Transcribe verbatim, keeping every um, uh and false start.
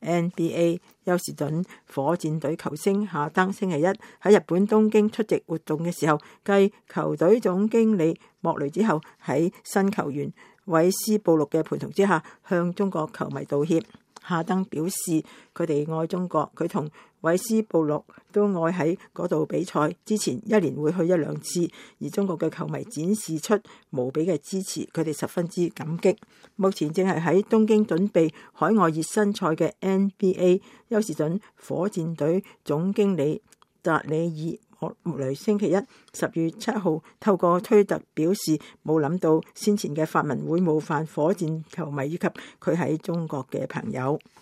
N B A 休士頓火箭隊球星夏登星期一喺日本東京出席活動嘅時候，繼球隊總經理莫雷之後，喺新球員韋斯布魯嘅陪同之下，向中國球迷道歉。夏登表示佢哋愛中國，佢同韋斯布魯都愛喺嗰度比賽，之前一年會去一兩次，而中國嘅球迷展示出無比嘅支持，佢哋十分之感激。目前正係喺東京準備海外熱身賽嘅 N B A 休士頓火箭隊總經理達里爾莫雷星期一十月七號透過推特表示，冇諗到先前嘅發文會冒犯火箭球迷以及佢喺中國嘅朋友。